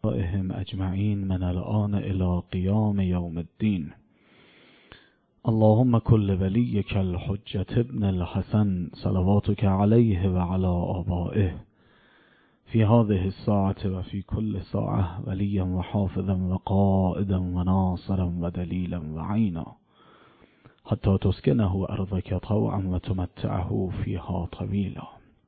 آبائهم اجمعین من الآن الی قیام یوم الدین. اللهم كل وليك الحجة ابن الحسن صلواتك عليه وعلى آبائه في هذه الساعة وفي كل ساعة وليا وحافظا وقائدا وناصرا ودليلا وعينا حتى تسكنه أرضك طوعا وتمتعه فيها طويلا.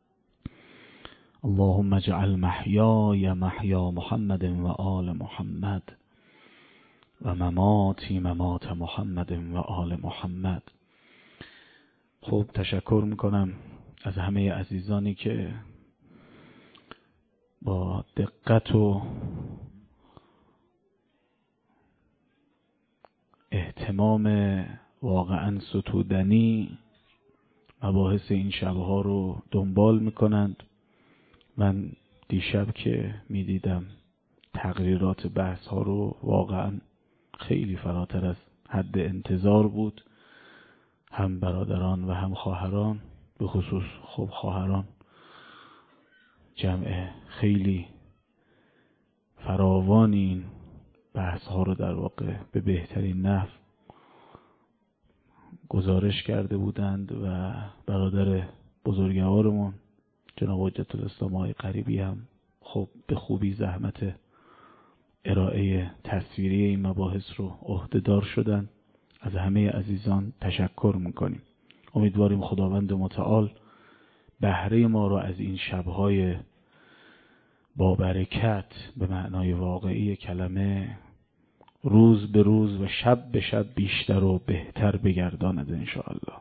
اللهم اجعل محياي محيا محمد وآل محمد و مماتی ممات محمد و آل محمد. خب تشکر میکنم از همه عزیزانی که با دقت و اهتمام واقعا ستودنی مباحث این شبها رو دنبال میکنند. من دیشب که میدیدم تقریرات بحث ها رو واقعا خیلی فراتر از حد انتظار بود. هم برادران و هم خواهران، به خصوص خب خواهران، جمع خیلی فراوان این بحث ها رو در واقع به بهترین نحو گزارش کرده بودند و برادر بزرگوارمون جناب حجت الاسلام آقای قریبی هم خب به خوبی زحمت ارائه تصویری این مباحث رو عهده‌دار شدن. از همه عزیزان تشکر میکنیم. امیدواریم خداوند متعال بهره ما رو از این شبهای با برکت به معنای واقعی کلمه روز به روز و شب به شب بیشتر و بهتر بگرداند انشاءالله.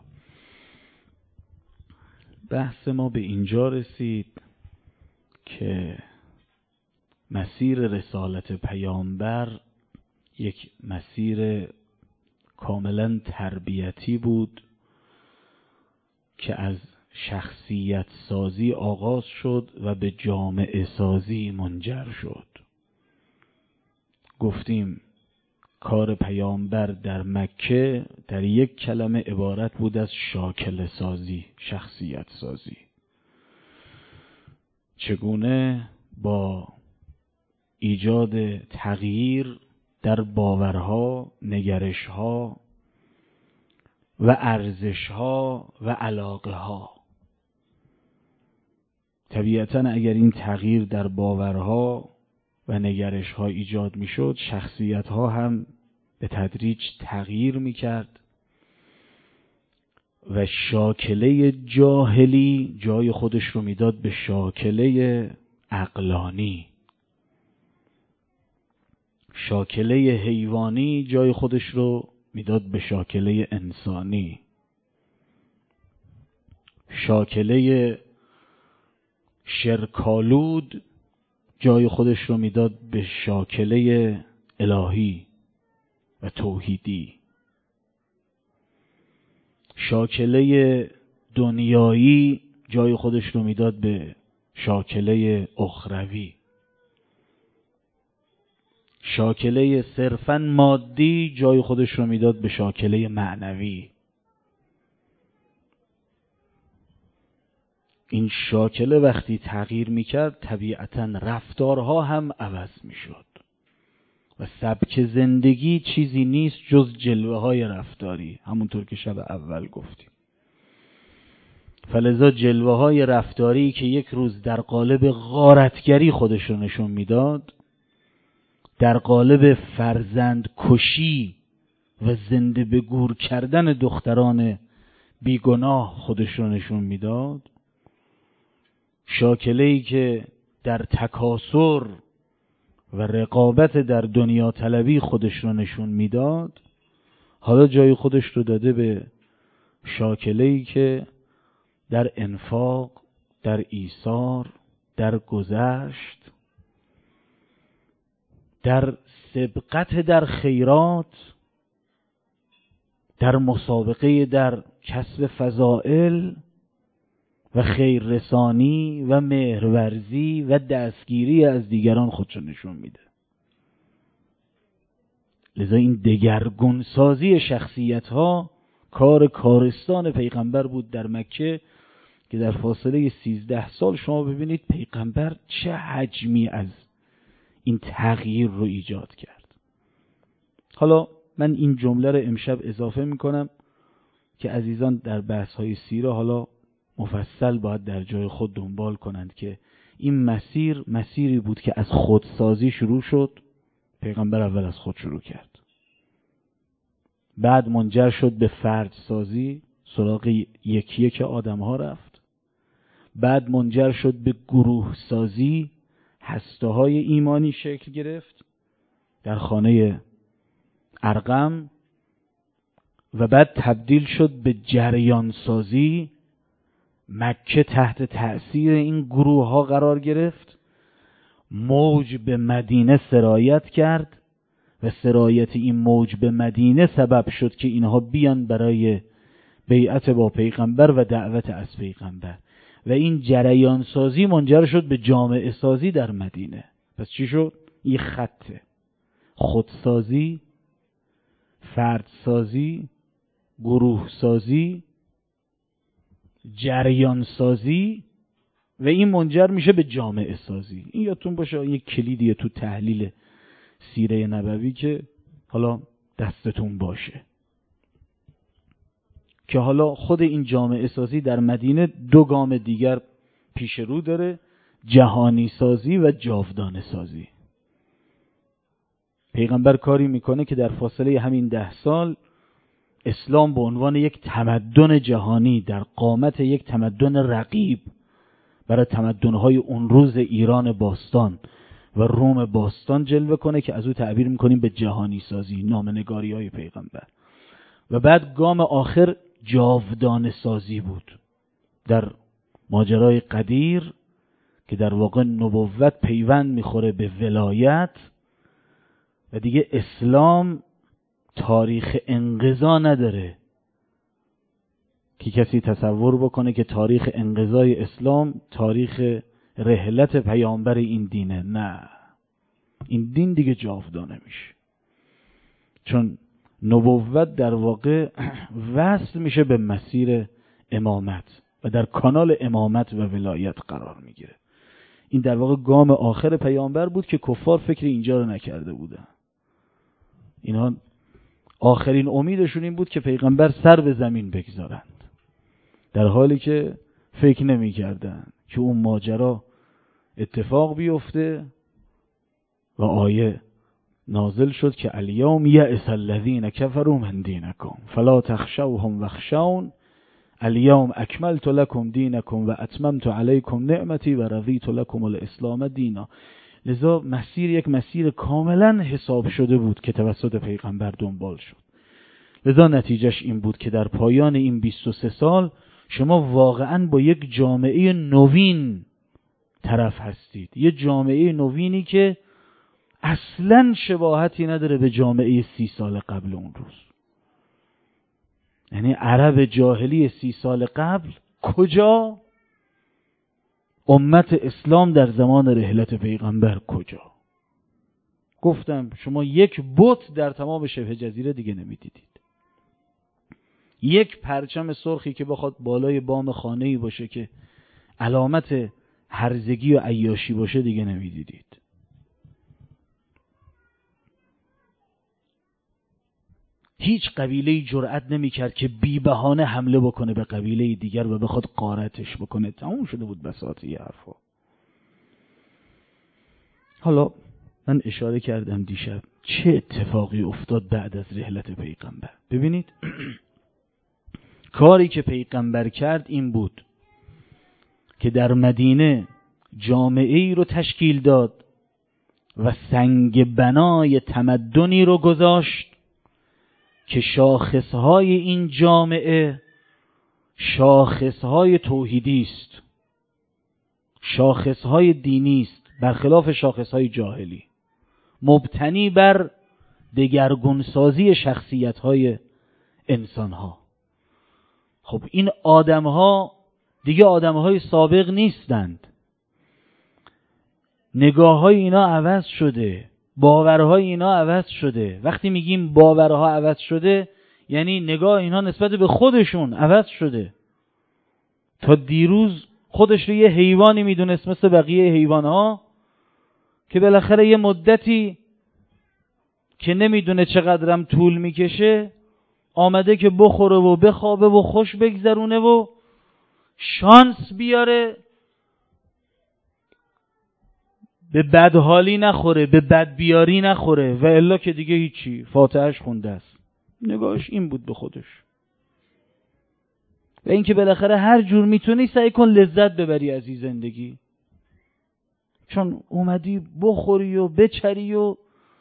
بحث ما به اینجا رسید که مسیر رسالت پیامبر یک مسیر کاملا تربیتی بود که از شخصیت سازی آغاز شد و به جامعه سازی منجر شد. گفتیم کار پیامبر در مکه در یک کلمه عبارت بود از شاکله سازی، شخصیت سازی. چگونه با ایجاد تغییر در باورها، نگرشها و ارزشها و علاقه ها. طبیعتاً اگر این تغییر در باورها و نگرشها ایجاد می شد، شخصیتها هم به تدریج تغییر می کرد و شاکله جاهلی جای خودش رو میداد به شاکله عقلانی، شاکله حیوانی جای خودش رو میداد به شاکله انسانی، شاکله شرکالود جای خودش رو میداد به شاکله الهی و توحیدی، شاکله دنیایی جای خودش رو میداد به شاکله اخروی، شاکله صرفاً مادی جای خودش رو میداد به شاکله معنوی. این شاکله وقتی تغییر میکرد طبیعتاً رفتارها هم عوض میشد و سبک زندگی چیزی نیست جز جلوه های رفتاری، همونطور که شب اول گفتیم. فلذا جلوه های رفتاری که یک روز در قالب غارتگری خودش رو نشون میداد، در قالب فرزند کشی و زنده به گور کردن دختران بیگناه خودش رو نشون میداد، شاکله‌ای که در تکاسر و رقابت در دنیا طلبی خودش رو نشون میداد، حالا جای خودش رو داده به شاکله‌ای که در انفاق، در ایثار، در گذشت، در سبقت در خیرات، در مسابقه در کسب فضائل و خیررسانی و مهرورزی و دستگیری از دیگران خودشو نشون میده. لذا این دگرگون سازی شخصیت ها کار کارستان پیغمبر بود در مکه که در فاصله 13 سال شما ببینید پیغمبر چه حجمی از این تغییر رو ایجاد کرد. حالا من این جمله رو امشب اضافه میکنم که عزیزان در بحث‌های سیره حالا مفصل باید در جای خود دنبال کنند که این مسیری بود که از خودسازی شروع شد. پیغمبر اول از خود شروع کرد، بعد منجر شد به فردسازی، سراغ یکی یک آدم‌ها رفت، بعد منجر شد به گروه سازی، هسته‌های ایمانی شکل گرفت در خانه ارقم، و بعد تبدیل شد به جریان سازی. مکه تحت تأثیر این گروه ها قرار گرفت، موج به مدینه سرایت کرد و سرایت این موج به مدینه سبب شد که اینها بیان برای بیعت با پیغمبر و دعوت از پیغمبر، و این جریان سازی منجر شد به جامعه سازی در مدینه. پس چی شد؟ این خطه: خودسازی، فردسازی، گروه سازی، جریان سازی، و این منجر میشه به جامعه سازی. این یادتون باشه یک کلیدیه تو تحلیل سیره نبوی که حالا دستتون باشه، که حالا خود این جامعه سازی در مدینه دو گام دیگر پیش رو داره: جهانی سازی و جاودانه سازی. پیغمبر کاری میکنه که در فاصله همین 10 سال اسلام به عنوان یک تمدن جهانی در قامت یک تمدن رقیب برای تمدن‌های اون روز ایران باستان و روم باستان جلوه کنه، که از او تعبیر میکنیم به جهانی سازی، نامه‌نگاری‌های پیغمبر. و بعد گام آخر جاودانه سازی بود در ماجرای قدیر، که در واقع نبوت پیوند میخوره به ولایت و دیگه اسلام تاریخ انقضا نداره که کسی تصور بکنه که تاریخ انقضای اسلام تاریخ رحلت پیامبر این دینه. نه، این دین دیگه جاودانه میشه، چون نبوت در واقع وصل میشه به مسیر امامت و در کانال امامت و ولایت قرار میگیره. این در واقع گام آخر پیامبر بود که کفار فکر اینجا رو نکرده بودن. اینها آخرین امیدشون این بود که پیغمبر سر به زمین بگذارند، در حالی که فکر نمی کردن که اون ماجرا اتفاق بیفته و آیه نازل شد که الیوم یئس الذین کفروا من دینکم فلا تخشوهم واخشون الیوم اکملت لکم دینکم و اتممت علیکم نعمتی و رضیت لکم الاسلام دینا. لذا مسیر یک مسیر کاملا حساب شده بود که توسط پیغمبر دنبال شد. لذا نتیجهش این بود که در پایان این 23 سال شما واقعا با یک جامعه نوین طرف هستید، یه جامعه نوینی که اصلا شباهتی نداره به جامعه 30 سال قبل اون روز. یعنی عرب جاهلی 30 سال قبل کجا؟ امت اسلام در زمان رحلت پیغمبر کجا؟ گفتم شما یک بت در تمام شبه جزیره دیگه نمیدیدید. یک پرچم سرخی که بخواد بالای بام خانه‌ای باشه که علامت هرزگی و عیاشی باشه دیگه نمیدیدید. هیچ قبیله‌ای جرأت نمی‌کرد که بی بهانه حمله بکنه به قبیله دیگر و بخواد غارتش بکنه. تموم شده بود بساط یه حرفا. حالا من اشاره کردم دیشب چه اتفاقی افتاد بعد از رحلت پیغمبر. ببینید کاری که پیغمبر کرد این بود که در مدینه جامعه‌ای رو تشکیل داد و سنگ بنای تمدنی رو گذاشت که شاخصهای این جامعه شاخصهای توحیدی است، شاخصهای دینی است، برخلاف شاخصهای جاهلی، مبتنی بر دگرگونسازی شخصیت‌های انسان‌ها. خب این آدم‌ها دیگه آدم‌های سابق نیستند. نگاه‌های اینا عوض شده، باورهای اینا عوض شده. وقتی میگیم باورها عوض شده یعنی نگاه اینا نسبت به خودشون عوض شده. تا دیروز خودش رو یه حیوانی میدونست مثل بقیه حیوانها که بالاخره یه مدتی که نمیدونه چقدرم طول میکشه آمده که بخوره و بخوابه و خوش بگذرونه و شانس بیاره، به بدحالی نخوره، به بدبیاری نخوره، و الا که دیگه هیچی، فاتحهش خونده است. نگاهش این بود به خودش. و اینکه بالاخره هر جور میتونی سعی کن لذت ببری از این زندگی، چون اومدی بخوری و بچری و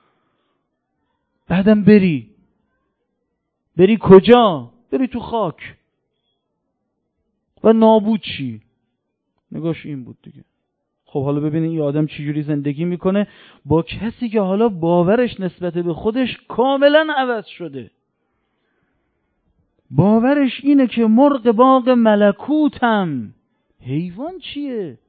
بعدم بری کجا؟ بری تو خاک و نابود چی؟ نگاهش این بود دیگه. خب حالا ببینید این آدم چجوری زندگی میکنه با کسی که حالا باورش نسبت به خودش کاملا عوض شده. باورش اینه که مرغ باغ ملکوتم. حیوان چیه؟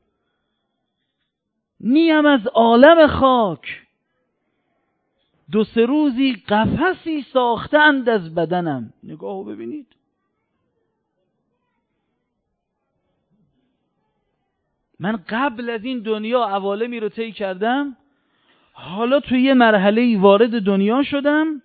نیم از عالم خاک، 2-3 روزی قفسی ساختند از بدنم. نگاهو ببینید. من قبل از این دنیا عوالمی رو طی کردم، حالا توی یه مرحله‌ای وارد دنیا شدم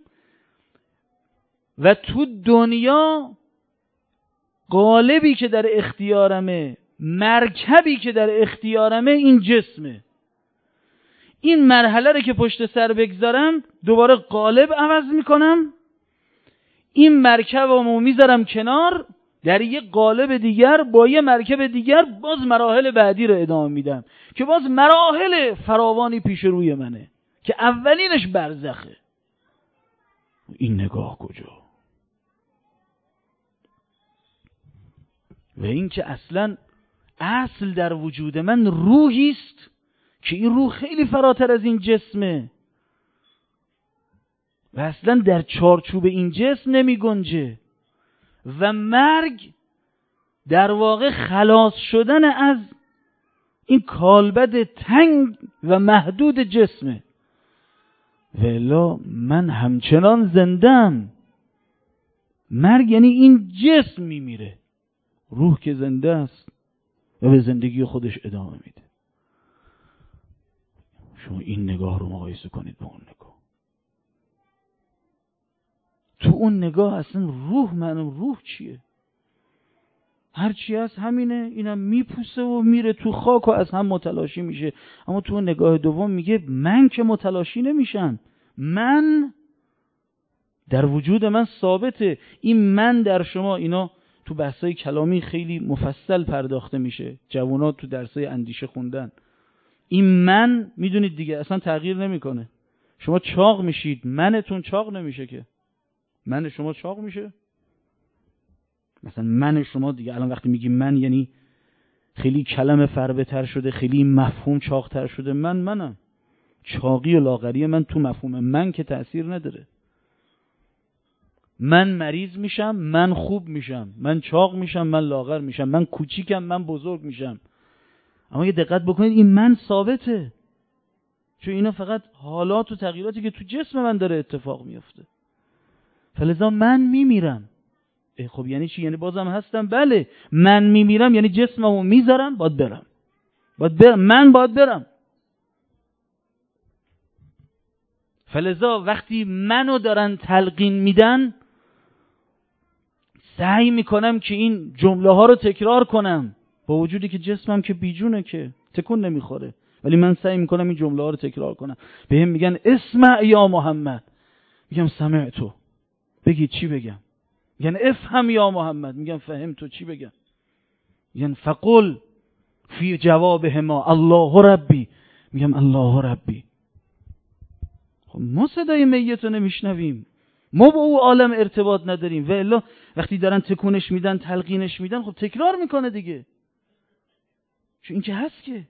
و تو دنیا قالبی که در اختیارمه، مرکبی که در اختیارمه این جسمه. این مرحله رو که پشت سر بگذارم دوباره قالب عوض میکنم، این مرکبمو میذارم کنار، در یه قالب دیگر با یه مرکب دیگر باز مراحل بعدی رو ادامه میدم که باز مراحل فراوانی پیش روی منه که اولینش برزخه. این نگاه کجا؟ و این که اصل در وجود من روحی است که این روح خیلی فراتر از این جسمه و اصلا در چارچوب این جسم نمی گنجه و مرگ در واقع خلاص شدن از این کالبد تنگ و محدود جسمه. والا من همچنان زندم. مرگ یعنی این جسم میمیره، روح که زنده است و به زندگی خودش ادامه میده. شما این نگاه رو مقایسه کنید با اون نگاه. تو اون نگاه اصلا روح چیه؟ هر چی هست همینه، اینم میپوسه و میره تو خاک و از هم متلاشی میشه. اما تو اون نگاه دوم میگه من که متلاشی نمیشم، من در وجود من ثابته. این من در شما، اینا تو بحثای کلامی خیلی مفصل پرداخته میشه، جوونا تو درسای اندیشه خوندن. این من میدونید دیگه اصلا تغییر نمیکنه. شما چاق میشید، منتون چاق نمیشه که. من شما چاق میشه؟ مثلا من شما دیگه الان وقتی میگی من یعنی خیلی کلمه فربه تر شده، خیلی مفهوم چاق تر شده. منم. چاقی و لاغری من تو مفهوم من که تأثیر نداره. من مریض میشم، من خوب میشم، من چاق میشم، من لاغر میشم، من کوچیکم، من بزرگ میشم. اما یه دقت بکنید این من ثابته، چون اینا فقط حالات و تغییراتی که تو جسم من داره اتفاق میفته. فلذا من میمیرم. خب یعنی چی؟ یعنی بازم هستم؟ بله. من میمیرم یعنی جسممو میذارم، باید برم. من باید برم. فلذا وقتی منو دارن تلقین میدن سعی میکنم که این جمله ها رو تکرار کنم، با وجودی که جسمم که بیجونه، که تکون نمیخوره، ولی من سعی میکنم این جمله ها رو تکرار کنم. بهم میگن اسمع یا محمد، میگم سمعتو. بگید چی بگم؟ میگن افهم یا محمد، میگم فهمتو. چی بگم؟ میگن فقل فی جوابهما الله ربی، میگم الله ربی. خب ما صدای میت رو نمیشنویم، ما با او عالم ارتباط نداریم، و الا وقتی دارن تکونش میدن، تلقینش میدن، خب تکرار میکنه دیگه، چون این که هست که.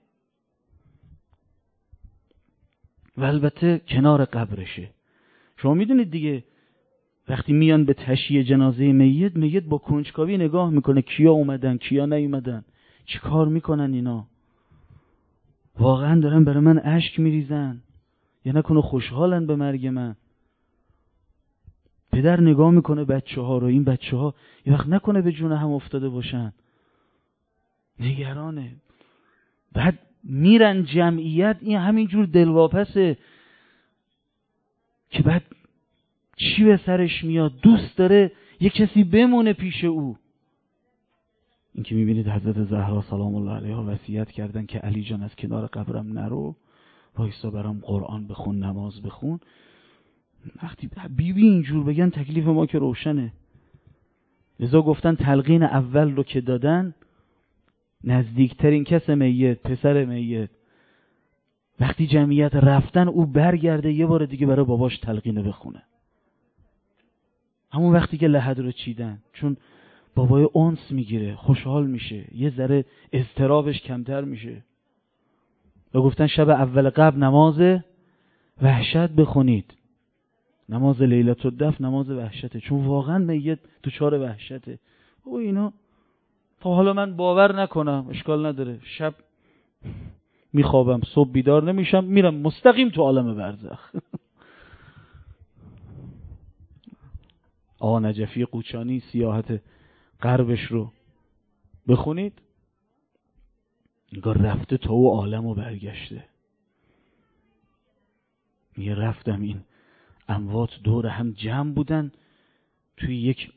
و البته کنار قبرشه. شما میدونید دیگه وقتی میان به تشییع جنازه میت با کنجکاوی نگاه میکنه کیا اومدن کیا نیومدن، چی کار میکنن اینا، واقعا دارن برای من اشک میریزن یا نکنه خوشحالن به مرگ من. پدر نگاه میکنه بچه ها رو، این بچه ها یه وقت نکنه به جون هم افتاده باشن، نگرانه. بعد میرن جمعیت، این همینجور دلواپسه که بعد چی به سرش میاد، دوست داره یک کسی بمونه پیش او. این که میبینید حضرت زهرا سلام الله علیها وصیت کردن که علی جان از کنار قبرم نرو، وایسا برام قرآن بخون، نماز بخون. وقتی بیبی اینجور بگن تکلیف ما که روشنه. لذا گفتن تلقین اول رو که دادن، نزدیکترین کس میت، پسر میت، وقتی جمعیت رفتن او برگرده یه بار دیگه برای باباش تلقینه بخونه. همون وقتی که لحد رو چیدن، چون بابای انس میگیره، خوشحال میشه، یه ذره اضطرابش کمتر میشه. و گفتن شب اول قبل نماز وحشت بخونید. نماز لیلة الدفن نماز وحشته، چون واقعا میت دچار وحشته. او اینا تا حالا من باور نکنم، اشکال نداره، شب میخوابم صبح بیدار نمیشم، میرم مستقیم تو عالم برزخ. آقا نجفی قوچانی سیاحت غربش رو بخونید، انگار رفته تا او عالم و برگشته. میگه رفتم این اموات دور هم جمع بودن توی یک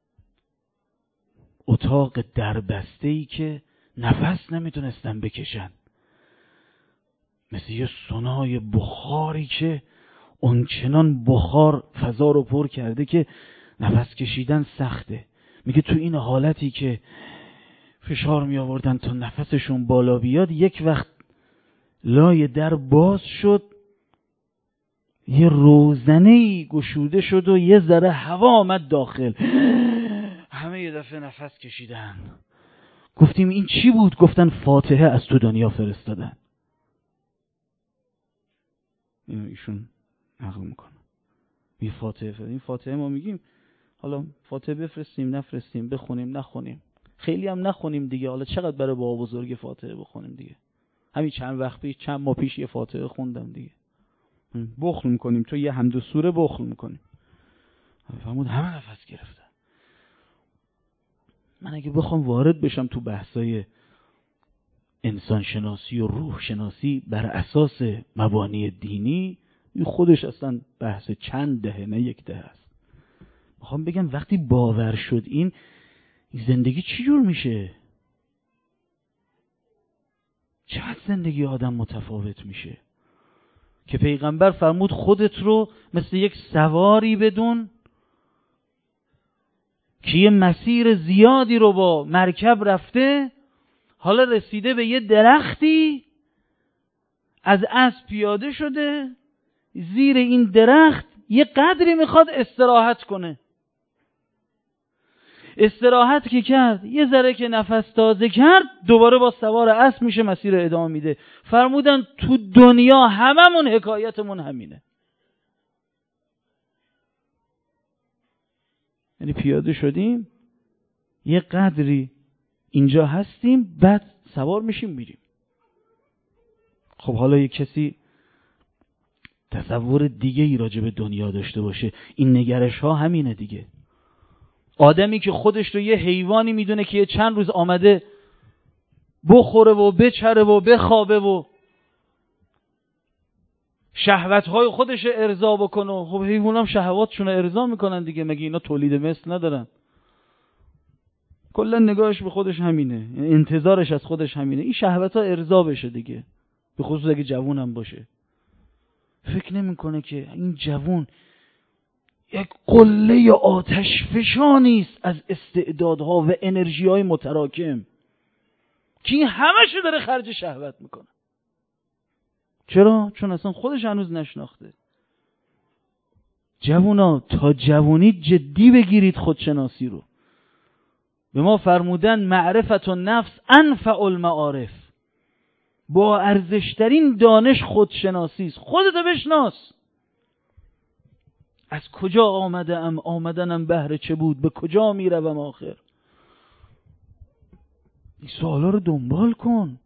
اتاق دربسته‌ای که نفس نمیتونستن بکشن، مثل یه سونای بخاری که اونچنان بخار فضا رو پر کرده که نفس کشیدن سخته. میگه تو این حالتی که فشار می آوردن تا نفسشون بالا بیاد، یک وقت لای در باز شد، یه روزنه‌ای گشوده شد و یه ذره هوا آمد داخل. همه یه دفعه نفس کشیدن. گفتیم این چی بود؟ گفتن فاتحه از تو دنیا فرستادن. ایشون نقل میکنه این فاتحه، این فاتحه ما میگیم حالا فاتحه بفرستیم نفرستیم، بخونیم نخونیم، خیلی هم نخونیم دیگه. حالا چقدر برای بابا بزرگ فاتحه بخونیم دیگه؟ همین چند وقت پیش، چند ماه پیش یه فاتحه خوندم دیگه. بخل میکنیم، تو یه حمد و سوره بخل میکنیم. فرمود همه نفس گرفتن. من اگه بخوام وارد بشم تو بحثای انسان شناسی و روح شناسی بر اساس مبانی دینی، این خودش اصلا بحث چند دهه نه یک دهه است. میخوام بگم وقتی باور شد این زندگی چی جور میشه؟ چقدر زندگی آدم متفاوت میشه که پیغمبر فرمود خودت رو مثل یک سواری بدون که یه مسیر زیادی رو با مرکب رفته، حالا رسیده به یه درختی، از اسب پیاده شده، زیر این درخت یه قدری میخواد استراحت کنه. استراحت که کرد، یه ذره که نفس تازه کرد، دوباره با سوار اسب میشه، مسیر ادامه میده. فرمودن تو دنیا هممون حکایتمون همینه. یعنی پیاده شدیم، یه قدری اینجا هستیم، بعد سوار میشیم میریم. خب حالا یه کسی تصور دیگه ای راجع به دنیا داشته باشه، این نگرش ها همینه دیگه. آدمی که خودش رو یه حیوانی میدونه که یه چند روز آمده بخوره و بچره و بخوابه و شهوت‌های خودش ارضا بکنه. خب حیوانام شهواتشون رو ارضا میکنن دیگه، مگه اینا تولید مثل ندارن؟ کلا نگاهش به خودش همینه، انتظارش از خودش همینه، این شهوت‌ها ارضا بشه دیگه، به خصوص اگه جوونم باشه. فکر نمیکنه که این جوون یک قله آتش فشانی است از استعدادها و انرژی‌های متراکم که این همه‌شو داره خرج شهوت میکنه. چرا؟ چون اصلا خودش هنوز نشناخته. جوونا تا جوونی جدی بگیرید خودشناسی رو. به ما فرمودن معرفت النفس انفع المعارف، با ارزشترین دانش خودشناسی است. خودتو بشناس. از کجا آمدم؟ آمدنم بهر چه بود؟ به کجا میروم آخر؟ این سوالا رو دنبال کن.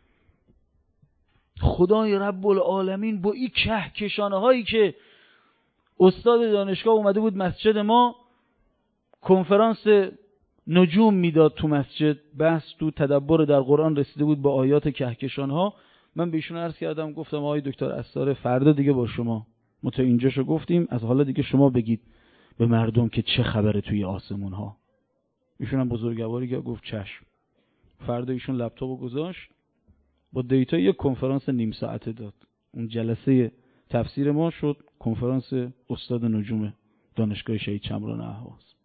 خدای رب العالمین با این کهکشانه هایی که استاد دانشگاه اومده بود مسجد ما، کنفرانس نجوم میداد تو مسجد، بحث تو تدبر در قرآن رسیده بود با آیات کهکشان ها. من به ایشون عرض کردم، گفتم آقای دکتر عصار فردا دیگه با شما ما تا اینجاشو گفتیم، از حالا دیگه شما بگید به مردم که چه خبره توی آسمون ها. ایشون هم بزرگواری که گفت چشم. فردا ایشون لپتاپو گذاشت با دیتا یک کنفرانس نیم ساعته داد. اون جلسه تفسیر ما شد کنفرانس استاد نجوم دانشگاه شهید شمران اهواز.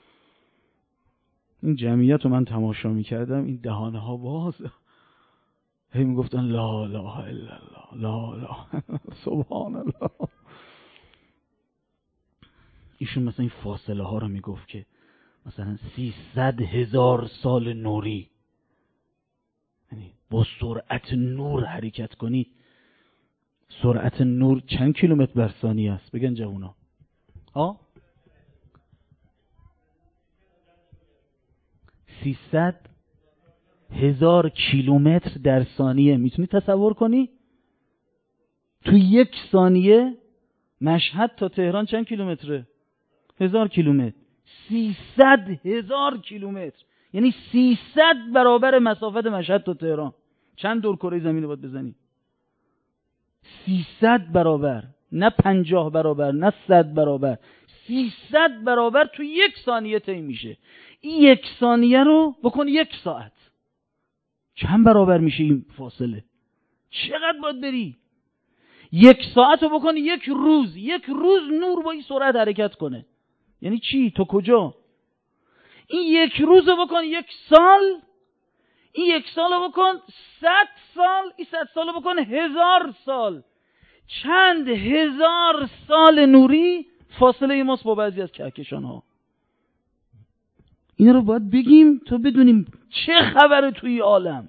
این جمعیت رو من تماشا میکردم، این دهانه ها باز هی میگفتن لا اله الا الله، لا اله سبحان الله. ایشون مثلا این فاصله ها رو میگفت که مثلا 300,000 سال نوری، یعنی با سرعت نور حرکت کنید. سرعت نور چند کیلومتر بر ثانیه است؟ بگن جوونا. 300,000 کیلومتر در ثانیه. میتونی تصور کنی؟ تو 1 ثانیه مشهد تا تهران چند کیلومتره؟ 1000 کیلومتر. 300,000 کیلومتر، یعنی 300 برابر مسافت مشهد تا تهران. چند دور کره زمین رو باید بزنی؟ 300 برابر، نه 50 برابر، نه 100 برابر، 300 برابر تو 1 ثانیه طی میشه. این 1 ثانیه رو بکن 1 ساعت، چند برابر میشه این فاصله؟ چقدر باید بری؟ 1 ساعت رو بکن 1 روز. 1 روز نور با این سرعت حرکت کنه، یعنی چی؟ تو کجا؟ این 1 روز رو بکن 1 سال. این 1 سال رو بکن 100 سال. این 100 سال رو بکن 1000 سال. چند هزار سال نوری فاصله ماست با بعضی از کهکشان ها. اینا رو باید بگیم تا بدونیم چه خبره توی عالم.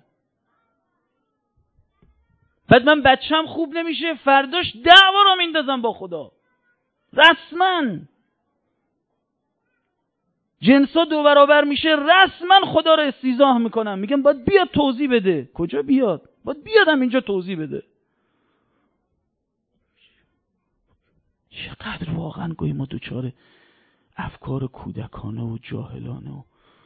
بعد من بچم خوب نمیشه، فرداش دعوا رو میندازم با خدا. رسما جنسا 2 برابر میشه، رسما خدا رو استیضاح میکنم، میگم باید بیاد توضیح بده. کجا بیاد؟ باید بیادم اینجا توضیح بده. چقدر واقعا گویی ما دوچار افکار کودکانه و جاهلانه و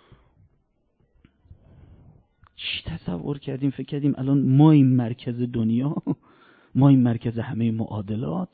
چی تصور کردیم؟ فکر کردیم الان ما این مرکز دنیا، ما این مرکز همه معادلات.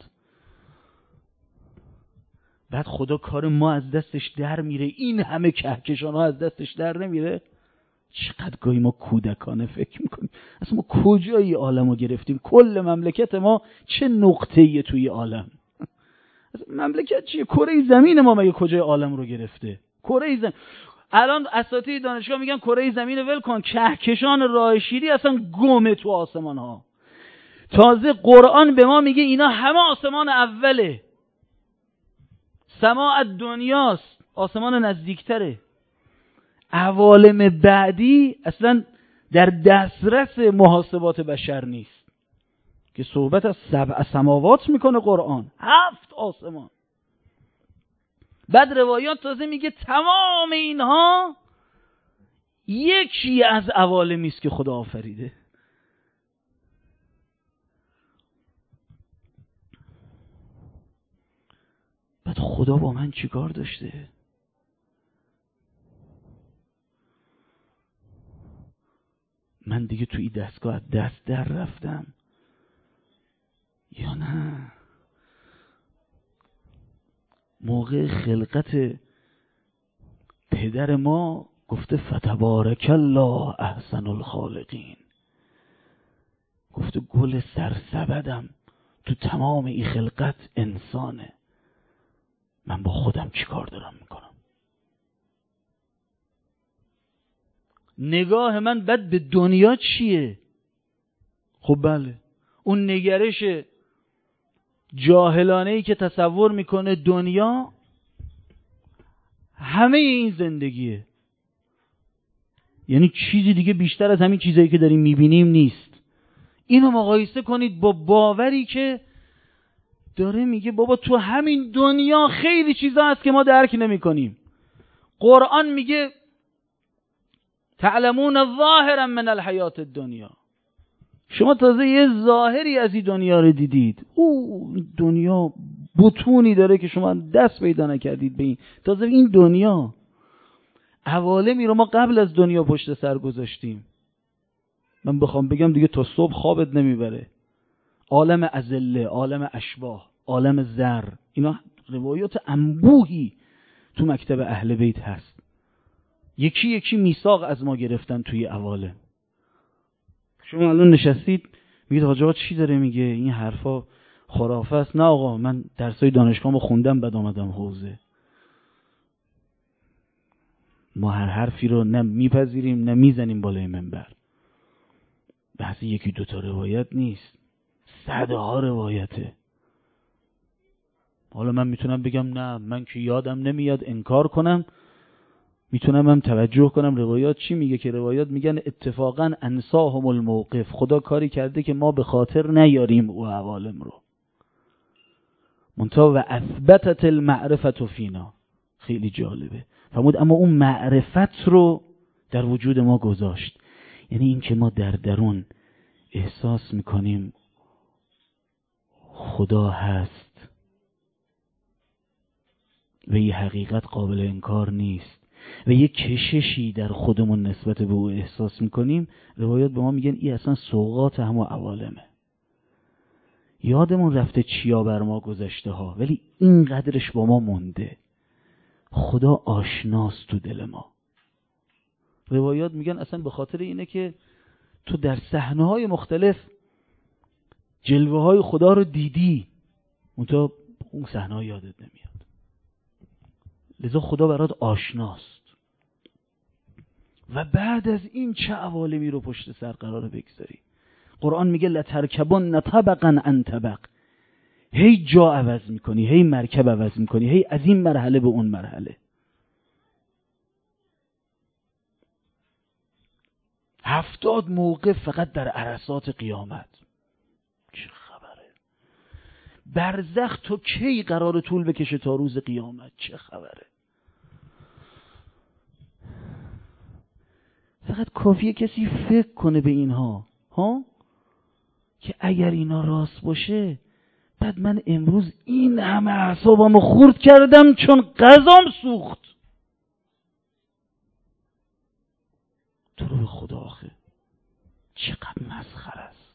بعد خدا کار ما از دستش در میره، این همه کهکشان ها از دستش در نمیره. چقدر گاهی ما کودکانه فکر میکنیم. اصلا ما کجایی عالم رو گرفتیم؟ کل مملکت ما چه نقطه‌ای توی عالم؟ مملکت چیه؟ کره زمین ما مگه کجای عالم رو گرفته؟ کره زمین. الان اساتید دانشگاه میگن کره زمین رو ول کن، کهکشان راه شیری اصلا گمه تو آسمان ها. تازه قرآن به ما میگه اینا همه آسمان اوله، سماع دنیاست، آسمان نزدیکتره. عوالم بعدی اصلا در دسترس محاسبات بشر نیست، که صحبت از 7 سماوات میکنه قرآن، 7 آسمان. بعد روایات تازه میگه تمام اینها یکی از عوالمی است که خدا آفریده. بعد خدا با من چیکار داشته؟ من دیگه توی دستگاه دست در رفتم یا نه؟ موقع خلقت پدر ما گفته فتبارک الله احسن الخالقین، گفته گل سرسبدم تو تمام این خلقت انسانه. من با خودم چی کار دارم میکنم؟ نگاه من بد به دنیا چیه؟ خب بله، اون نگرش جاهلانه‌ای که تصور میکنه دنیا همه این زندگیه، یعنی چیزی دیگه بیشتر از همین چیزایی که داریم میبینیم نیست. اینو مقایسه کنید با باوری که داره میگه بابا تو همین دنیا خیلی چیزا هست که ما درک نمیکنیم. قرآن میگه تعلمون ظاهرا من الحیات الدنیا، شما تازه یه ظاهری از این دنیا رو دیدید. دنیا بطونی داره که شما دست پیدا نکردید به این. تازه این دنیا عوالمی رو ما قبل از دنیا پشت سر گذاشتیم. من بخوام بگم دیگه تا صبح خوابت نمیبره. عالم ازله، عالم اشباح، عالم زر، اینا روایات انبوهی تو مکتب اهل بیت هست. یکی یکی میثاق از ما گرفتن توی عوالم. شما الان نشستید میگید حاج آقا چی داره میگه، این حرفا خرافه است. نه آقا، من درسای دانشگاهمو خوندم بعد اومدم حوزه. ما هر حرفی رو نه میپذیریم نه میزنیم بالای منبر. بحث یکی دوتا روایت نیست، صدها روایته. حالا من میتونم بگم نه من که یادم نمیاد، انکار کنم، میتونم هم توجه کنم روایات چی میگه، که روایات میگن اتفاقا انساهم الموقف، خدا کاری کرده که ما به خاطر نیاریم او عوالم رو. منتها و اثبتت المعرفت فینا، خیلی جالبه فرمود اما اون معرفت رو در وجود ما گذاشت. یعنی این که ما در درون احساس میکنیم خدا هست و این حقیقت قابل انکار نیست و یک کششی در خودمون نسبت به او احساس میکنیم. روایات به ما میگن این اصلا سوغات همه عوالمه. یادمون رفته چیا بر ما گذشته ها، ولی این قدرش با ما مونده. خدا آشناست تو دل ما. روایات میگن اصلا به خاطر اینه که تو در صحنه‌های مختلف جلوه‌های خدا رو دیدی، منتها اون صحنه‌ها یادت نمیاد، لذا خدا برات آشناست. و بعد از این چه عوالمی رو پشت سر قراره بگذاری. قرآن میگه لترکبن طبقا عن طبق، هی جا عوض میکنی، هی مرکب عوض میکنی، هی از این مرحله به اون مرحله. 70 موقف فقط در عرصات قیامت. چه خبره؟ برزخ تو کی قرار طول بکشه تا روز قیامت؟ چه خبره؟ فقط کافیه کسی فکر کنه به اینها که اگر اینا راست باشه، بعد من امروز این همه اعصابمو خورد کردم چون غذام سوخت. تو رو به خدا آخه چقدر مسخره است.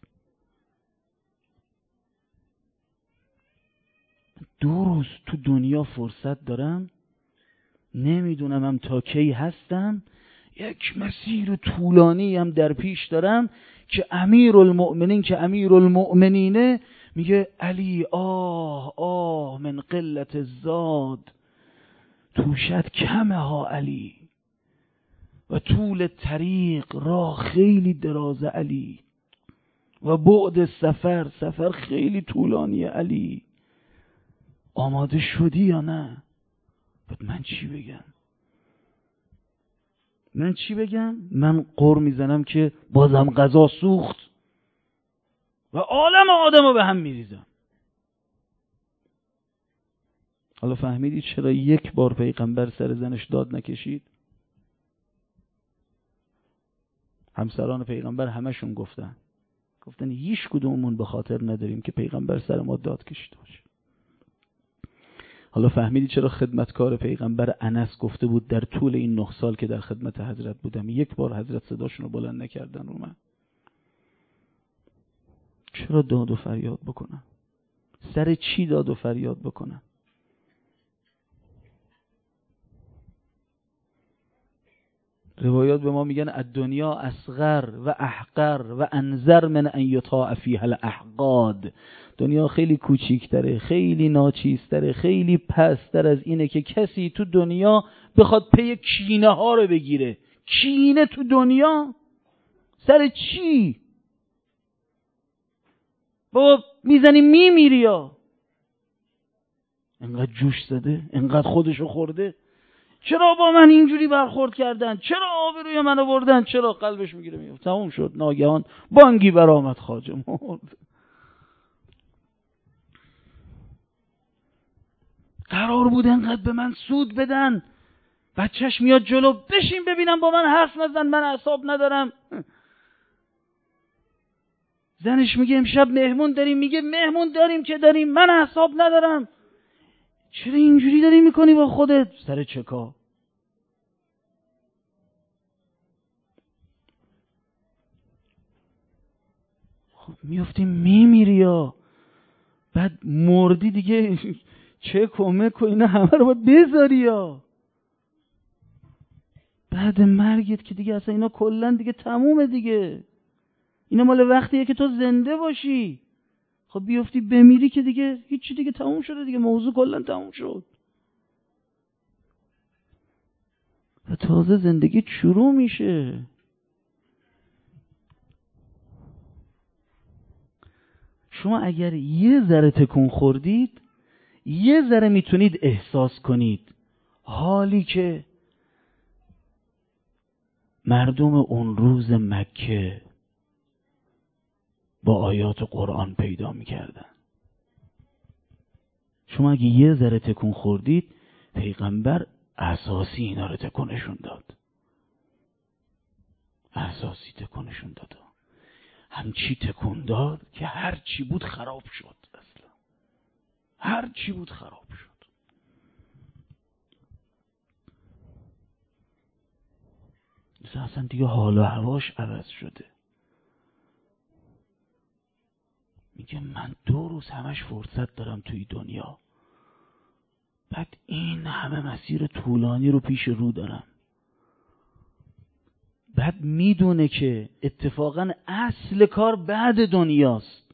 2 روز تو دنیا فرصت دارم، نمیدونم هم تا کی هستم، یک مسیر طولانی هم در پیش دارم که امیرالمؤمنین که امیرالمؤمنینه میگه علی آه من قلت الزاد توشد کمه ها علی و طول طریق راه خیلی درازه علی و بعد سفر خیلی طولانی علی. آماده شدی یا نه؟ بعد من چی بگم؟ من قر میزنم که بازم غذا سوخت و عالم آدمو به هم میریزم. حالا فهمیدید چرا یک بار پیغمبر سر زنش داد نکشید؟ همسران پیغمبر همشون گفتن هیچ کدوممون به خاطر نداریم که پیغمبر سر ما داد کشیده باشه. حالا فهمیدی چرا خدمتکار پیغمبر انس گفته بود در طول این 9 سال که در خدمت حضرت بودم یک بار حضرت صداشون رو بلند نکردن رو من؟ چرا داد و فریاد بکنم؟ سر چی داد و فریاد بکنم؟ روایات به ما میگن الدنیا اصغر و احقر و انذر من ان یطاع فیها الاحقاد. دنیا خیلی کوچیک‌تره، خیلی ناچیزتره، خیلی پست‌تر از اینه که کسی تو دنیا بخواد پی کینه ها رو بگیره. کینه تو دنیا سر چی؟ بابا میزنی میمیری یا انقدر جوش زده، انقدر خودشو خورده، چرا با من اینجوری برخورد کردن، چرا آبروی منو بردن، چرا؟ قلبش میگیره میفته. تموم شد. ناگهان بانگی برآمد، خواجه مرد. قرار بود انقدر به من سود بدن، بچهش میاد جلو، بشین ببینم با من حرف نزن، من اعصاب ندارم. زنش میگه امشب مهمون داریم، میگه مهمون داریم که داریم، من اعصاب ندارم. چرا اینجوری داری میکنی با خودت؟ سر چکا؟ خب میفتی میمیری، یا بعد مردی دیگه چه کمک و اینا همه رو باید بذاری، یا بعد مرگت که دیگه اصلا اینا کلن دیگه تمومه دیگه. اینا مال وقتیه که تو زنده باشی. خب بیفتی بمیری که دیگه هیچی دیگه تموم شده دیگه، موضوع کلن تموم شد و تازه زندگی شروع میشه. شما اگر یه ذره تکون خوردید، یه ذره میتونید احساس کنید حالی که مردم اون روز مکه با آیات قرآن پیدا میکردن. شما اگه یه ذره تکون خوردید، پیغمبر اساسی اینا رو تکونشون داد. اساسی تکونشون داد. همچی تکون داد که هر چی بود خراب شد. اصلا هر چی بود خراب شد. اصلا دیگه حال و هواش عوض شده. میگه من 2 روز همش فرصت دارم توی دنیا، بعد این همه مسیر طولانی رو پیش رو دارم. بعد میدونه که اتفاقا اصل کار بعد دنیاست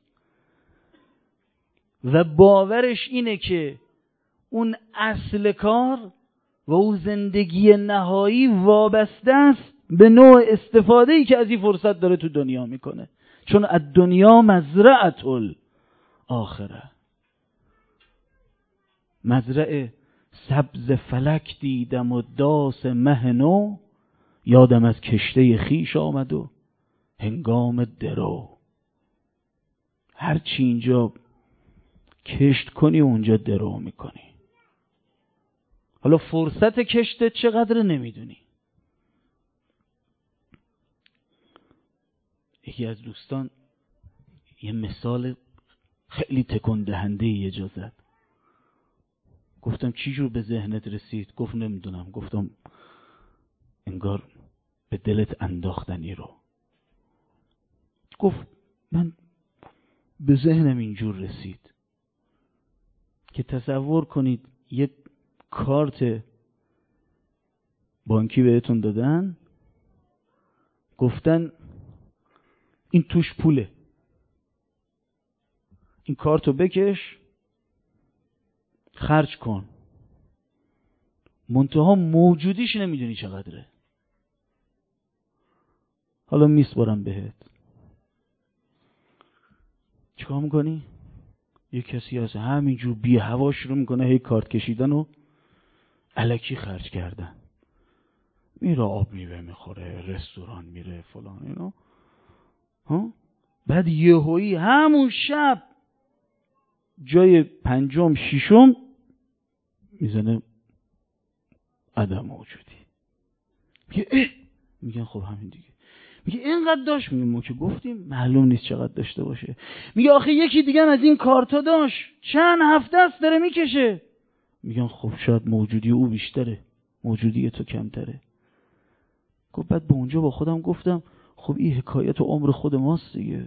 و باورش اینه که اون اصل کار و اون زندگی نهایی وابسته است به نوع استفاده‌ای که از این فرصت داره تو دنیا میکنه. چون الدنیا مزرعة الاخره. مزرعه سبز فلک دیدم و داس مه نو، یادم از کشته خیش آمد و هنگام درو. هرچی اینجا کشت کنی اونجا درو میکنی. حالا فرصت کشتت چقدر نمیدونی. یکی از دوستان یه مثال خیلی تکون دهنده یه جا زد. گفتم چی جور به ذهنت رسید؟ گفت نمیدونم. گفتم انگار به دلت انداختنی رو. گفت من به ذهنم اینجور رسید که تصور کنید یک کارت بانکی بهتون دادن، گفتن این توش پوله، این کارتو بکش خرج کن، منتها موجودیش نمیدونی چقدره. حالا میسپارم بهت، چیکار میکنی؟ یه کسی هست همینجور بی هوا شروع میکنه هی کارت کشیدن و الکی خرج کردن. میره آب میوه میخوره، رستوران میره، فلان اینا. بعد یهویی همون شب جای 5م 6م میزنه عدم موجودی. میگه میگن خب همین دیگه. میگه اینقدر داشت. میگه ما که گفتیم معلوم نیست چقدر داشته باشه. میگه آخه یکی دیگه از این کارتا داشت چند هفته است داره میکشه. میگن خب شاید موجودی او بیشتره، موجودی تو کمتره. گفت بعد به اونجا با خودم گفتم خب این حکایت و عمر خود ماست دیگه.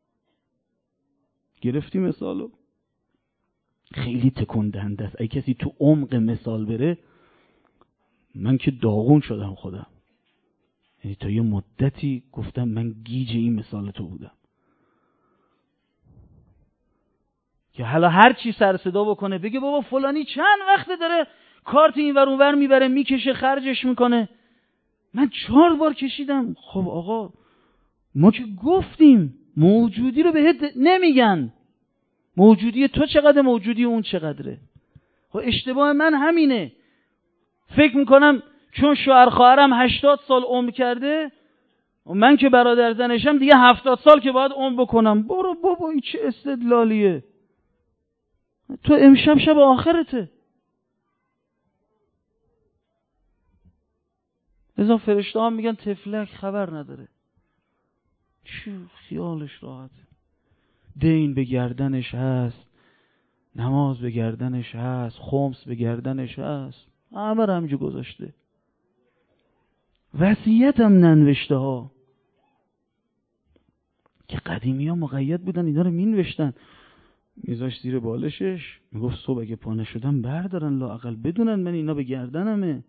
گرفتی مثالو؟ خیلی تکون دهنده است. اگه کسی تو عمق مثال بره، من که داغون شدم خودم. یعنی تا یه مدتی گفتم من گیج این مثال تو بودم که حالا هر چی سر صدا بکنه بگه بابا فلانی چند وقته داره کارت این ور اون ور میبره میکشه خرجش میکنه، من 4 بار کشیدم. خب آقا ما که گفتیم موجودی رو بهت نمیگن، موجودی تو چقدر، موجودی اون چقدره. خب اشتباه من همینه، فکر میکنم چون شوهر خواهرم 80 سال عمر کرده و من که برادر زنشم دیگه 70 سال که باید عمر بکنم. برو بابا این چه استدلالیه؟ تو امشب شب آخرته. لذا فرشته ها میگن تفلک خبر نداره، چی خیالش راحته، دین به گردنش هست، نماز به گردنش هست، خمس به گردنش هست، همه رو همینجا گذاشته. وصیت هم ننوشته ها که قدیمی ها مقید بودن اینا رو مینوشتن، میذاش زیر بالشش، میگفت صبح اگه پا نشدم بردارن لااقل بدونن من اینا به گردنمه.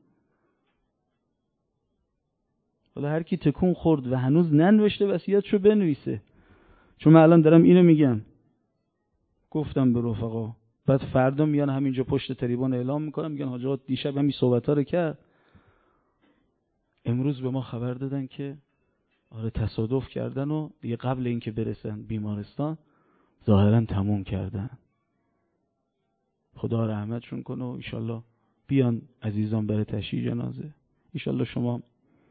حالا هر کی تکون خورد و هنوز ننوشته وصیتشو بنویسه. چون من الان دارم اینو میگم، گفتم به رفقا، بعد فردا میان همینجا پشت تریبون اعلام میکنم، میگن حاج آقا دیشب همین صحبت‌ها رو کرد. امروز به ما خبر دادن که آره تصادف کردن و دیگه قبل اینکه برسن بیمارستان ظاهرا تموم کردن. خدا رحمتشون کنه و انشالله بیان عزیزان برای تشییع جنازه. انشالله شما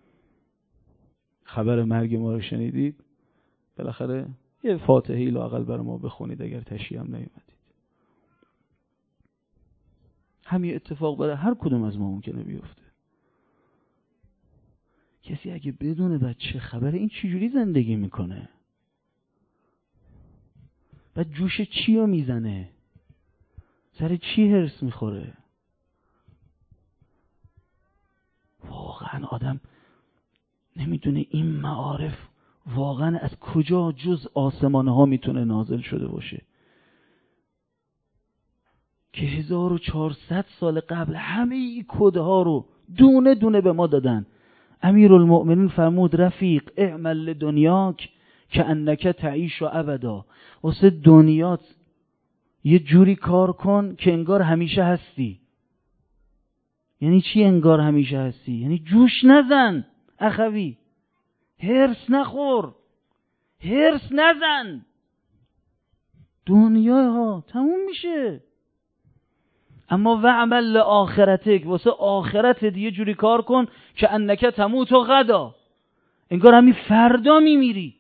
خبر مرگ ما رو شنیدید، بالاخره یه فاتحه‌ای لااقل برای ما بخونید اگر تشییع هم نیومدید. همین اتفاق برای هر کدوم از ما ممکنه بیفته. کسی اگه بدونه بعد چه خبره، این چجوری زندگی میکنه، بعد جوش چی رو میزنه، سر چی هرس میخوره. واقعا آدم نمیدونه این معارف واقعا از کجا جز آسمانه ها میتونه نازل شده باشه که 1400 سال قبل همه این کدها رو دونه دونه به ما دادن. امیرالمؤمنین فرمود رفیق اعمل لدنیاک که انک تعیش و ابدا، واسه دنیات یه جوری کار کن که انگار همیشه هستی. یعنی چی انگار همیشه هستی؟ یعنی جوش نزن اخوی، هرس نخور، هرس نزن، دنیا ها تموم میشه. اما وعمل لآخرتک، واسه آخرت یه جوری کار کن که انک تموت و غدا، انگار همین فردا میمیری.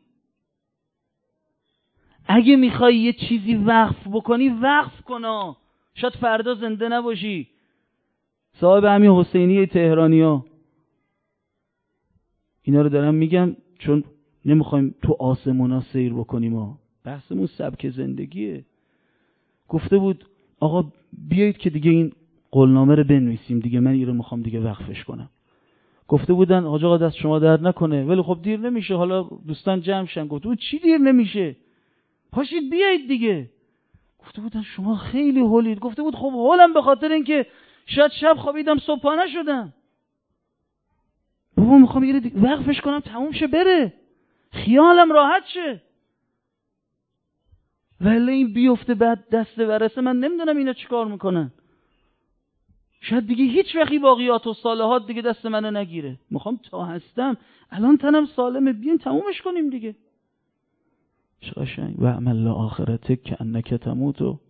اگه میخوای یه چیزی وقف بکنی وقف کن، شاید فردا زنده نباشی. صاحب همین حسینی تهرانی ها اینا رو دارم میگم چون نمیخوایم تو آسمونا سیر بکنیم ها. بحثمون سبک زندگیه. گفته بود آقا بیایید که دیگه این قولنامه رو بنویسیم دیگه، من این رو میخوام دیگه وقفش کنم. گفته بودن حاج آقا دست شما درد نکنه، ولی خب دیر نمیشه، حالا دوستان جمع شن. گفته بود چی دیر نمیشه، پاشید بیایید دیگه. گفته بودن شما خیلی هولید. گفته بود خب هولم به خاطر اینکه شاید شب خوابیدم صبحانه شدم. بابا میخوام یه دیگه وقفش کنم تموم شه بره، خیالم راحت شه. ولی این بیفته بعد دست برسه من نمیدونم اینا چیکار میکنن. شاید دیگه هیچ وقتی باقیات و صالحات دیگه دست منو نگیره. میخوام تا هستم الان تنم سالمه، بیاین تمومش کنیم دیگه. شاشنگ و عمل لآخرتک که انک تموت و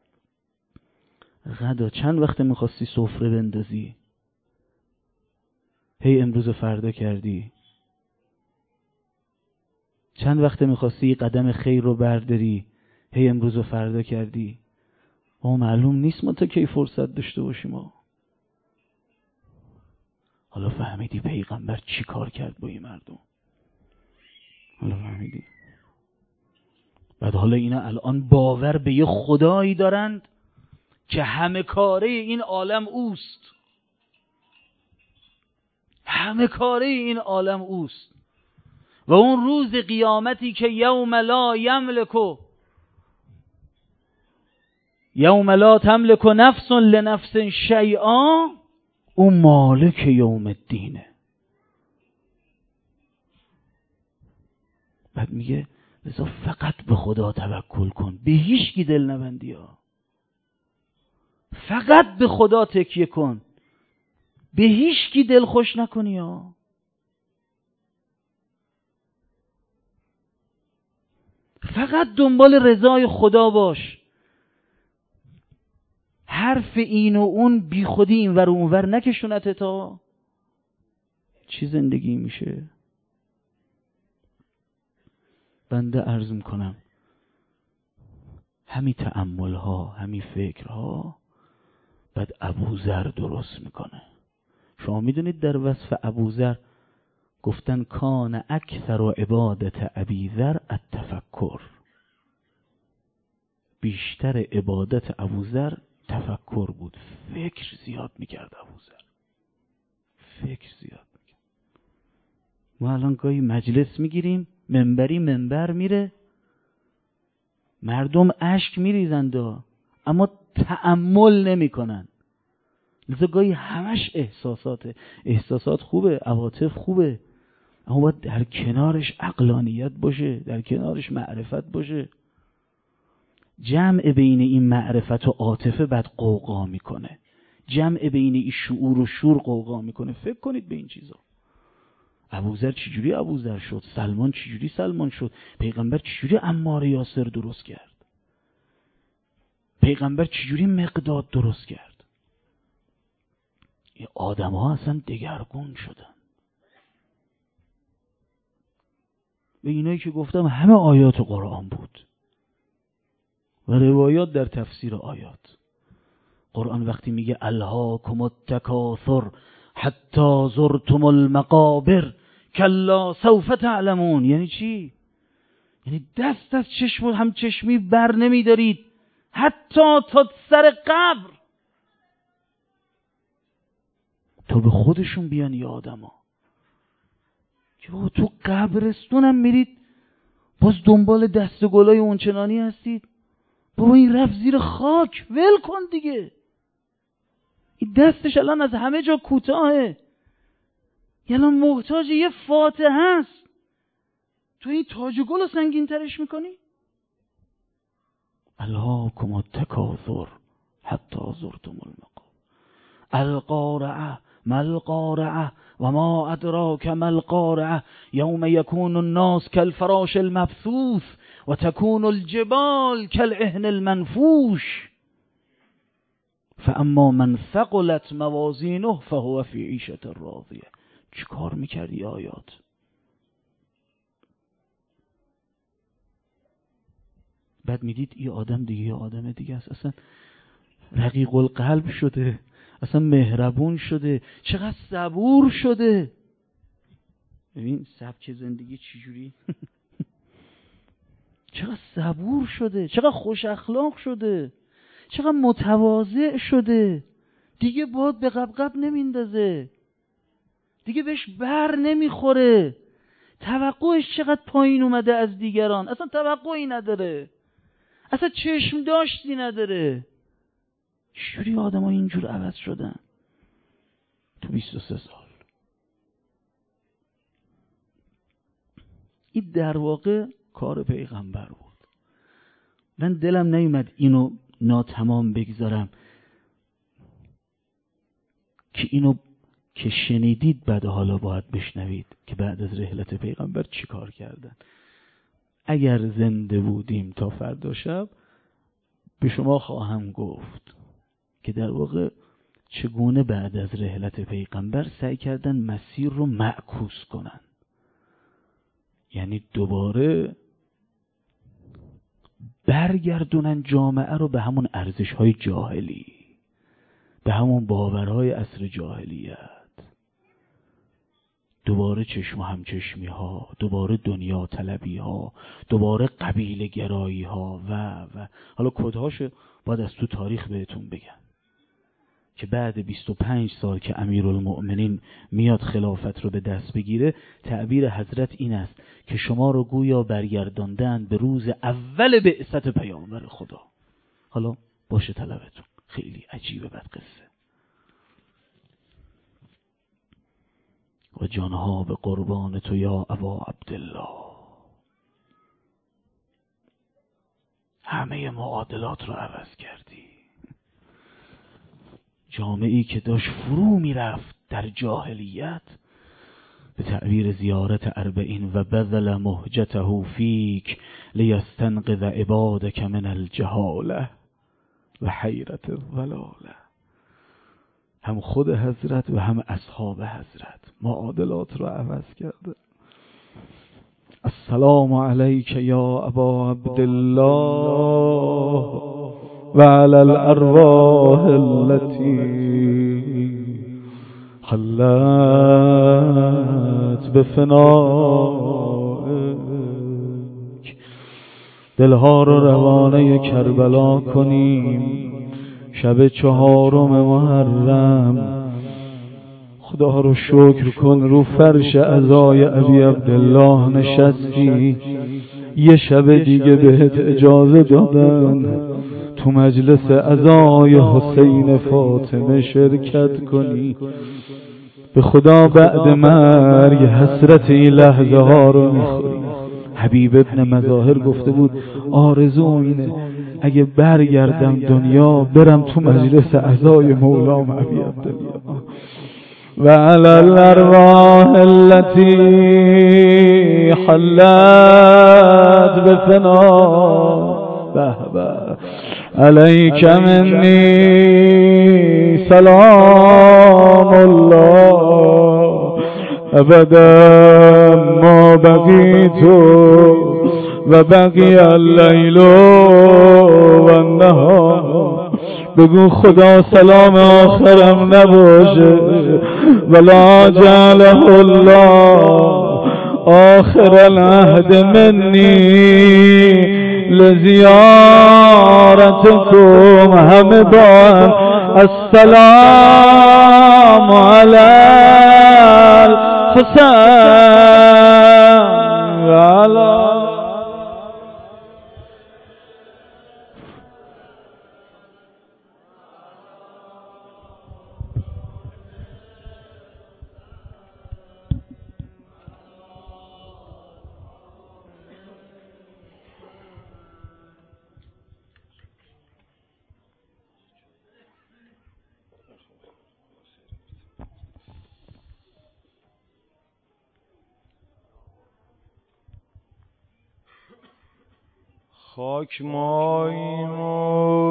غدا. چند وقت میخواستی سفره بندازی، هی امروز فردا کردی. چند وقت میخواستی قدم خیر رو برداری، هی امروز فردا کردی. ما معلوم نیست ما تا کی فرصت داشته باشیم ما. حالا فهمیدی پیغمبر چی کار کرد با این مردم؟ حالا فهمیدی؟ بعد حالا اینا الان باور به یه خدایی دارند که همه کاره این عالم اوست، همه کاره این عالم اوست. و اون روز قیامتی که یوم لا یملکو، یوم لا تملک نفس لنفس شیئا، اون مالک یوم الدینه. بعد میگه لذا فقط به خدا توکل کن، به هیچ کی دل نبندی ها. فقط به خدا تکیه کن، به هیچ کی دل خوش نکنی ها. فقط دنبال رضای خدا باش. حرف این و اون بی خودی این ور و اون ور نکشونت تا چی زندگی میشه. بنده عرض میکنم همین تأمل ها، همین فکر ها بعد ابوذر درست میکنه. شما میدونید در وصف ابوذر گفتن کان اکثر و عبادت ابیذر التفکر، بیشتر عبادت ابوذر تفکر بود. فکر زیاد میکرد ابوذر، فکر زیاد میکرد. ما الان گاهی مجلس میگیریم منبری منبر میره، مردم اشک میریزند اما تأمل نمیکنن. لذا گاهی همش احساسات خوبه، عواطف خوبه، اما باید در کنارش عقلانیت باشه، در کنارش معرفت باشه. جمع بین این معرفت و عاطفه بعد قوقا میکنه، جمع بین این شعور و شور قوقا میکنه. فکر کنید به این چیزا. ابوذر چجوری ابوذر شد، سلمان چجوری سلمان شد، پیغمبر چجوری عمار یاسر درست کرد، پیغمبر چجوری مقداد درست کرد. این آدم ها اصلا دگرگون شدن. به اینایی که گفتم همه آیات قرآن بود و روایات در تفسیر آیات. قرآن وقتی میگه الهاکم التکاثر حتی زرتم المقابر کلا سوف تعلمون، یعنی چی؟ یعنی دست از چشم هم چشمی بر نمیدارید حتی تا سر قبر، تا به خودشون بیان. یه آدم ها که بابا تو قبرستونم میرید باز دنبال دست گلای اونچنانی هستید. بابا این رفت زیر خاک، ول کن دیگه. این دستش الان از همه جا کوتاهه، الان محتاج یه فاتحه هست، تو این تاج گل رو سنگین ترش میکنی؟ الهاکم التکاثر حتی زرتم المقابر القارعه ما القارعه و ما ادراک ما القارعه یوم یکون الناس کالفراش المبثوث و تکون الجبال کالعهن المنفوش فاما من ثقلت موازینه فهو فی عیشة راضیه. چی کار میکردی آیات؟ بعد میدید این آدم دیگه یه آدم دیگه است، اصلا رقیق القلب شده، اصلا مهربون شده، چقدر صبور شده. ببین سبک زندگی چجوری چقدر صبور شده، چقدر خوش اخلاق شده، چقدر متواضع شده. دیگه باد به قبقب نمیندازه، دیگه بهش بر نمیخوره. توقعش چقدر پایین اومده از دیگران، اصلا توقعی نداره، اصلا چشم داشتی نداره. چجوری آدم ها اینجور عوض شدن تو 23 سال؟ این در واقع کار پیغمبر بود. من دلم نیومد اینو ناتمام بگذارم که اینو که شنیدید بعد حالا باید بشنوید که بعد از رحلت پیغمبر چی کار کردن. اگر زنده بودیم تا فردا شب به شما خواهم گفت که در واقع چگونه بعد از رحلت پیغمبر سعی کردن مسیر رو معکوس کنن، یعنی دوباره برگردونن جامعه رو به همون ارزش‌های جاهلی، به همون باورهای عصر جاهلیت. دوباره چشم و همچشمی ها، دوباره دنیا طلبی ها، دوباره قبیله گرایی ها و حالا کدهاشو باید از تو تاریخ بهتون بگم که بعد 25 سال که امیرالمؤمنین میاد خلافت رو به دست بگیره، تعبیر حضرت این است که شما رو گویا برگرداندن به روز اول بعثت پیامبر خدا. حالا باشه طلبتون، خیلی عجیبه بعد قصه. و جانها به قربان تو یا ابا عبدالله. همه معادلات رو عوض کردی. جامعه‌ای که داشت فرو میرفت در جاهلیت، به تعبیر زیارت اربعین و بذل مهجته فیک لیستنقذ عبادک من الجهاله و حیرت الضلاله. هم خود حضرت و هم اصحاب حضرت معادلات رو عوض کرده. السلام علیک یا ابا عبدالله و علی الارواح التي حلت بفنائک. دلها رو روانه کربلا کنیم شب 4 محرم. خدا رو شکر کن رو فرش عزای ابی عبدالله نشستی، یه شب دیگه بهت اجازه دادن تو مجلس عزای حسین فاطمه شرکت کنی. به خدا بعد مرگ حسرت این لحظه ها رو میخوری. حبیب ابن مظاهر گفته بود آرزوم اینه اگه برگردم دنیا برم تو مجلس عزای مولام ابی عبدالله و علی الارواح التي حلت بفنا بهبه علیک منی سلام الله ابدا ما بقیت و بقی اللیل و النهار. بگو خدا سلام آخرم نباشه ولا جعله الله آخر العهد منی لزیارتكم همه با السلام علی الحسین علی. خاک ماییم و